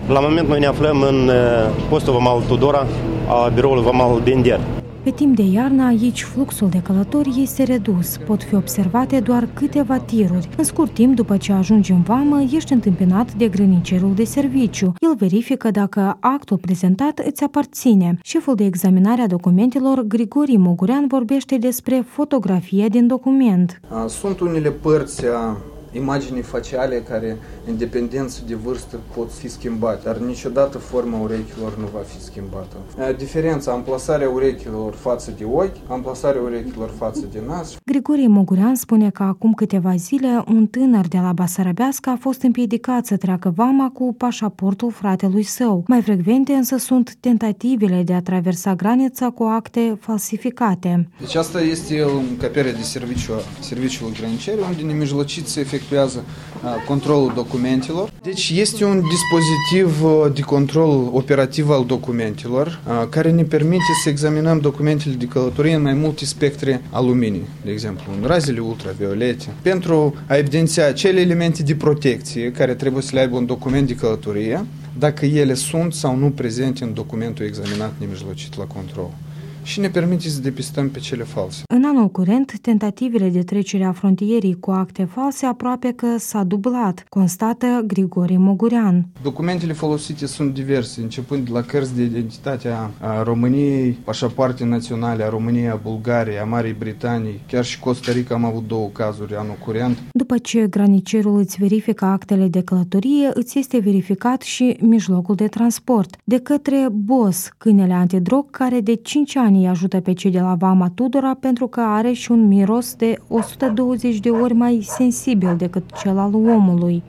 La moment noi ne aflăm în postul vamal Tudora, a biroului vamal din Der. Pe timp de iarnă, aici fluxul de călători este redus. Pot fi observate doar câteva tiruri. În scurt timp, după ce ajungi în vamă, ești întâmpinat de grănicerul de serviciu. El verifică dacă actul prezentat îți aparține. Șeful de examinare a documentelor, Grigori Mogurean, vorbește despre fotografia din document. Sunt unele părți imaginii faciale care, în dependență de vârstă, pot fi schimbate, dar niciodată forma urechilor nu va fi schimbată. Diferența, amplasarea urechilor față de ochi, amplasarea urechilor față de nas. Grigori Mogurean spune că acum câteva zile un tânăr de la Basarabească a fost împiedicat să treacă vama cu pașaportul fratelui său. Mai frecvente însă sunt tentativele de a traversa granița cu acte falsificate. Deci asta este încăperea de serviciul granicer, unde nemijlocit se efectuează controlul documentelor. Deci este un dispozitiv de control operativ al documentelor care ne permite să examinăm documentele de călătorie în mai multe spectre al luminii, de exemplu în razele ultraviolete, pentru a evidenția acele elemente de protecție care trebuie să le aibă un document de călătorie, dacă ele sunt sau nu prezente în documentul examinat nemijlocit la control. Și ne permite să depistăm pe cele false. În anul curent, tentativele de trecere a frontierii cu acte false aproape că s-a dublat, constată Grigori Mogurean. Documentele folosite sunt diverse, începând de la cărți de identitate a României, pașapoarte naționale a României, a Bulgariei, a Marii Britanii, chiar și Costa Rica am avut 2 cazuri anul curent. După ce granicerul îți verifică actele de călătorie, îți este verificat și mijlocul de transport, de către BOS, câinele antidrog, care de 5 ani îi ajută pe cei de la vama Tudora pentru că are și un miros de 120 de ori mai sensibil decât cel al omului.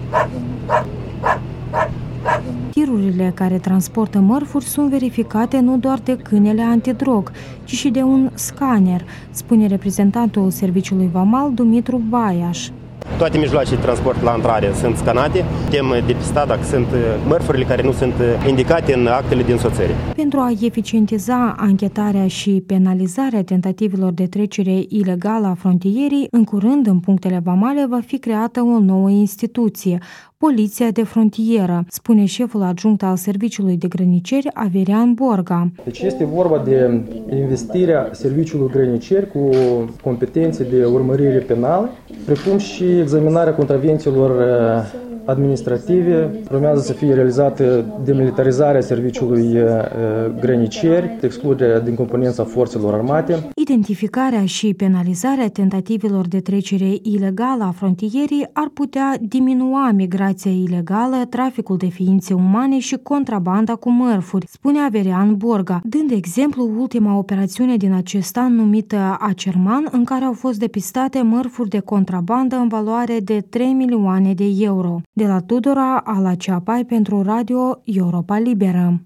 Tirurile care transportă mărfuri sunt verificate nu doar de câinele antidrog, ci și de un scanner, spune reprezentantul serviciului vamal Dumitru Baiaș. Toate mijloacele de transport la intrare sunt scanate, putem depista dacă sunt mărfurile care nu sunt indicate în actele de însoțire. Pentru a eficientiza anchetarea și penalizarea tentativelor de trecere ilegală a frontierii, în curând în punctele vamale va fi creată o nouă instituție, Poliția de Frontieră, spune șeful adjunct al Serviciului de Grăniceri, Averian Borga. Deci este vorba de investirea serviciului grăniceri cu competențe de urmărire penală, precum și examinarea contravențiilor administrative. Urmează să fie realizată demilitarizarea serviciului grăniceri, excluderea din componența forțelor armate. Identificarea și penalizarea tentativelor de trecere ilegală a frontierii ar putea diminua migrația ilegală, traficul de ființe umane și contrabanda cu mărfuri, spune Averian Borga, dând exemplu ultima operațiune din acest an numită Acerman, în care au fost depistate mărfuri de contrabandă în valoare de 3 milioane de euro. De la Tudora, Ala Ceapai pentru Radio Europa Liberă.